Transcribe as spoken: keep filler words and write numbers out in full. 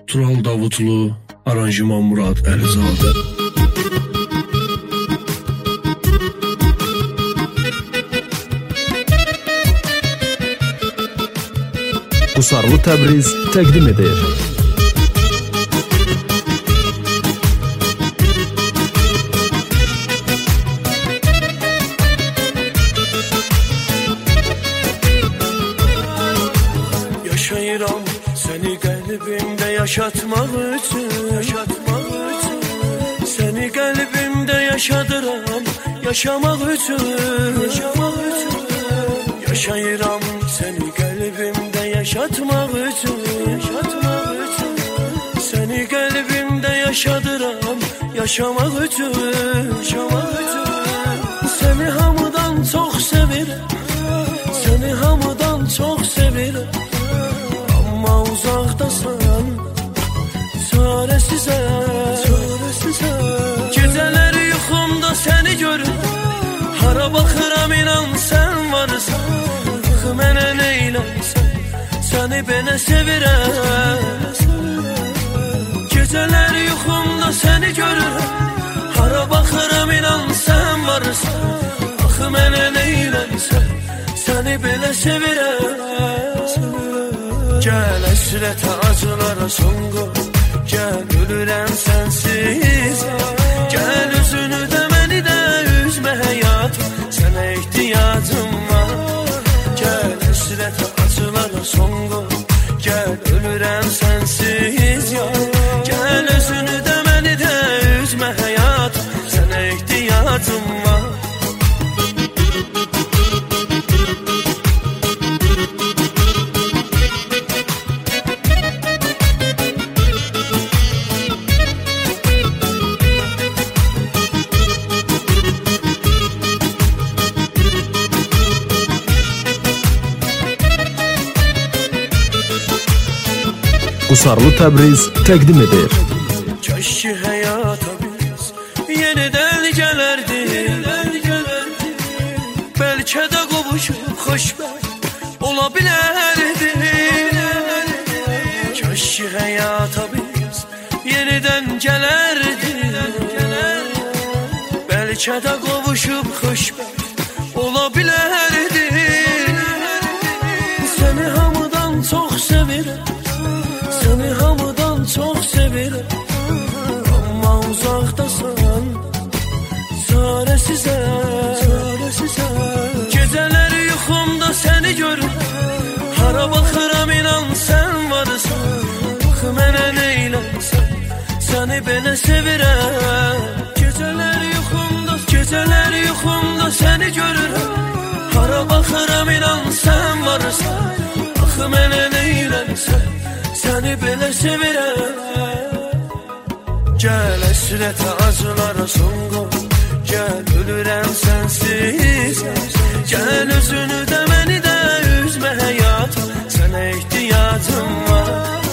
Tural Davutlu, aranjman Murad Əlizadə. Qusarlı Təbriz təqdim edir. Yaşayıram seni qəlbimdə yaşatmaq üçün, yaşatmaq üçün. Seni qəlbimdə yaşadıram, yaşamaq üçün, yaşamaq üçün. Yaşayıram seni qəlbimdə yaşatmaq üçün, yaşatmaq üçün. Seni qəlbimdə yaşadıram, yaşamaq üçün, yaşamaq üçün. Seni hamıdan çox sevirəm, seni hamıdan çox sevirəm. Amma uzaqdasan, çarəsizəm, çarəsizəm. Gecələr yuxumda səni görürəm, hara baxıram inan sən varsan. Axı mənə neyləmsən, səni belə sevirəm. Gecələr yuxumda səni görürəm, hara baxıram inan sən varsan. Axı mənə neyləmsən, səni belə sevirəm. Gəl əsrətə acılara son qoy, gəl ölürəm sənsiz. Gəl üzünü də məni də üzmə həyat, sənə ehtiyacım var. Gəl əsrətə acılara son qoy, gəl ölürəm sənsiz. Gəl üzünü də məni də üzmə həyat, sənə ehtiyacım var. Qusarlı Təbriz təqdim edir. Kaş ki həyata biz yenidən gələrdik, bəlkə də qovuşub xoşbəxt ola bilərdik. Kaş ki həyata biz yenidən gələrdik, bəlkə də qovuşub xoşbəxt ola bilərdik. Səni hamıdan çox sevirəm, səni hamıdan çox sevirəm. Amma uzaqdasan, çarəsizəm, çarəsizəm. Gecələr yuxumda səni görürəm, hara baxıram inan sən varsan. Axı mənə neyləmsən, səni belə sevirəm. Gecələr yuxumda, gecələr yuxumda səni görürəm, hara baxıram inan sən varsan. Axı mənə neyləmsən, səni belə sevirəm. Gəl əsrətə acılara son qoy, gəl ölürəm sənsiz. Gəl özünü də məni də üzmə həyat, sənə ehtiyacım var.